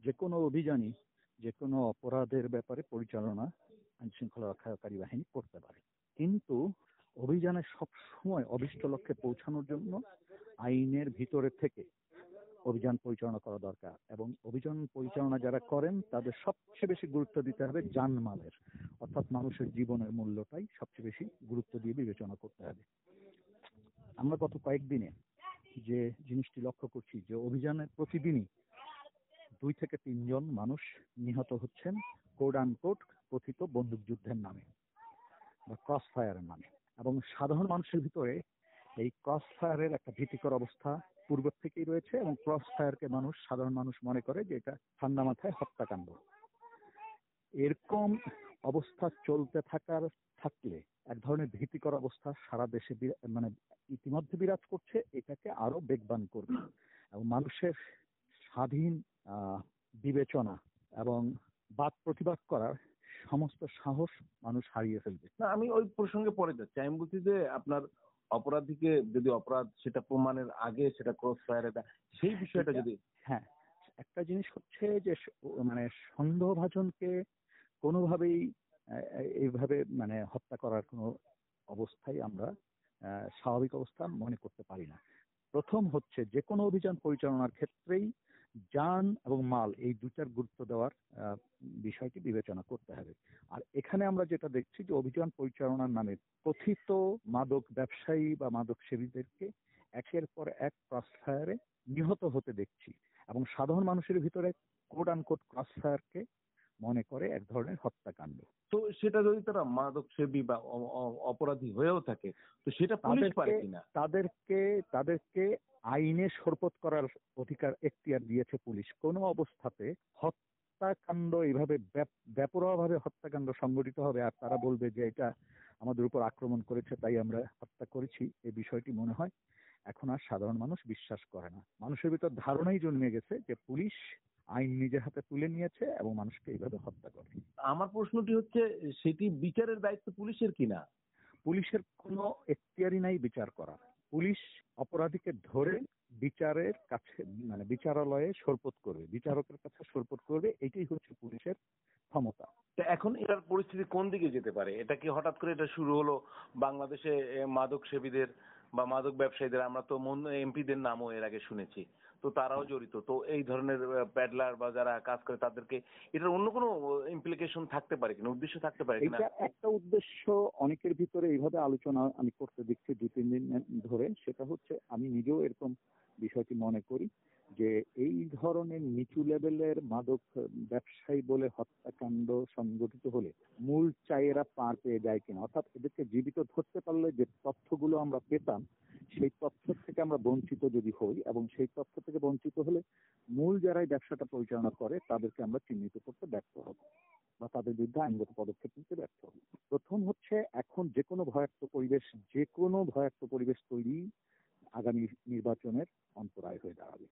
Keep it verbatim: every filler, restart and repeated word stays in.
যে কোনো অভিযানই যে কোনো অপরাধের ব্যাপারে পরিচালনা আইনশৃঙ্খলা রক্ষাকারী বাহিনী করতে পারে, কিন্তু অভিযানে সবসময় অভীষ্ট লক্ষ্যে পৌঁছানোর জন্য আইনের ভিতরে থেকে অভিযান পরিচালনা করা দরকার। এবং অভিযান পরিচালনা যারা করেন তাদের সবচেয়ে বেশি গুরুত্ব দিতে হবে জানমালের, অর্থাৎ মানুষের জীবনের মূল্যটাই সবচেয়ে বেশি গুরুত্ব দিয়ে বিবেচনা করতে হবে। আমরা গত কয়েকদিনে যে জিনিসটি লক্ষ্য করছি যে অভিযানের প্রতিদিনই দুই থেকে তিনজন মানুষ নিহত হচ্ছেন কোড আনকোড কথিত বন্দুকযুদ্ধের নামে বা ক্রস ফায়ারের নামে। এবং সাধারণ মানুষের ভিতরে এই ক্রস ফায়ারের একটা ভীতিকর অবস্থা পূর্ব থেকেই রয়েছে, এবং ক্রস ফায়ারকে মানুষ সাধারণ মানুষ মনে করে যে এটা ঠান্ডা মাথায় হত্যাকাণ্ড। এরকম অবস্থা চলতে থাকার থাকলে এক ধরনের ভীতিকর অবস্থা সারা দেশে মানে ইতিমধ্যে বিরাজ করছে, এটাকে আরো বেগবান করবে এবং মানুষের স্বাধীন আহ বিবেচনা এবং বাদ প্রতিবাদ করার সমস্ত সাহস মানুষ হারিয়ে ফেলবে। না, আমি ওই প্রসঙ্গে পরে যাচ্ছি। আমি বলছি যে আপনার অপরাধীকে যদি অপরাধ সেটা প্রমাণের আগে সেটা ক্রস ফায়ার, এটা সেই বিষয়টা যদি হ্যাঁ, একটা জিনিস হচ্ছে যে মানে সন্দেহভাজনকে কোনোভাবেই এইভাবে মানে হত্যা করার কোনো অবস্থায় আমরা স্বাভাবিক অবস্থা মনে করতে পারি না। প্রথম হচ্ছে যে কোনো অভিযান পরিচালনার ক্ষেত্রেই জান এবং মাল এই দুটার গুরুত্ব দেওয়ার বিষয়টি বিবেচনা করতে হবে। আর এখানে আমরা যেটা দেখছি যে অভিযান পরিচালনার নামে কথিত মাদক ব্যবসায়ী বা মাদক সেবীদেরকে একের পর এক ক্রস ফায়ারে নিহত হতে দেখছি, এবং সাধারণ মানুষের ভিতরে কোড আনকোড ক্রস ফায়ারকে মনে করে এক ধরনের হত্যাকাণ্ড। তো সেটা যদি তারা মাদক সেবী বা অপরাধী হয়েও থাকে, তো সেটা পুলিশ পারে কিনা? তাদেরকে তাদেরকে আইনে শরপত করার অধিকার এখতিয়ার দিয়েছে পুলিশ। কোনো অবস্থাতে হত্যাকাণ্ড এইভাবে বেপরোয়াভাবে হত্যাকাণ্ড সংঘটিত হবে আর তারা বলবে যে এটা আমাদের উপর আক্রমণ করেছে তাই আমরা হত্যা করেছি, এই বিষয়টি মনে হয় এখন আর সাধারণ মানুষ বিশ্বাস করে না। মানুষের ভিতর ধারণাই জন্মে গেছে যে পুলিশ আইন নিজের হাতে তুলে নিয়েছে এবং মানুষকে এইভাবে হত্যা করে। আমার প্রশ্নটি হচ্ছে সেটি বিচারের দায়িত্ব পুলিশের কিনা? পুলিশের কোনো এখতিয়ারই নাই বিচার করার। পুলিশ অপরাধীকে ধরে বিচারের কাছে মানে বিচারালয়ে সোপর্দ করবে, বিচারকের কাছে সোপর্দ করবে, এটাই হচ্ছে পুলিশের ক্ষমতা। এখন এটার পরিস্থিতি কোন দিকে যেতে পারে? এটা কি হঠাৎ করে এটা শুরু হলো বাংলাদেশে মাদক সেবীদের বা মাদক ব্যবসায়ীদের? আমরা তো এমপিদের নামও এর আগে শুনেছি, তো তারাও জড়িত। তো এই ধরনের প্যাডলার বা যারা কাজ করে তাদেরকে এটার অন্য কোনো ইমপ্লিকেশন থাকতে পারে কিনা, উদ্দেশ্য থাকতে পারে কিনা? এটা একটা উদ্দেশ্য অনেকের ভিতরে এইভাবে আলোচনা আমি করতে দেখছি দুই তিন দিন ধরে। সেটা হচ্ছে আমি নিজেও এরকম বিষয়টি মনে করি যে এই ধরনের নিচু লেভেলের মাদক ব্যবসায়ী বলে হত্যাকাণ্ড সংগঠিত হলে মূল চায়েরা পার পেয়ে যায় কিনা, অর্থাৎ এদেরকে জীবিত ধরতে পারলে যে তথ্যগুলো আমরা পেতাম সেই তথ্য থেকে আমরা বঞ্চিত যদি হই, এবং সেই তথ্য থেকে বঞ্চিত হলে মূল যারাই ব্যবসাটা পরিচালনা করে তাদেরকে আমরা চিহ্নিত করতে ব্যর্থ হব বা তাদের বিরুদ্ধে আইনগত পদক্ষেপ নিতে ব্যর্থ হব। প্রথম হচ্ছে এখন যে কোনো ভয়াক্ত পরিবেশ যে কোনো ভয়াক্ত পরিবেশ তৈরি আগামী নির্বাচনের অন্তরায় হয়ে দাঁড়াবে।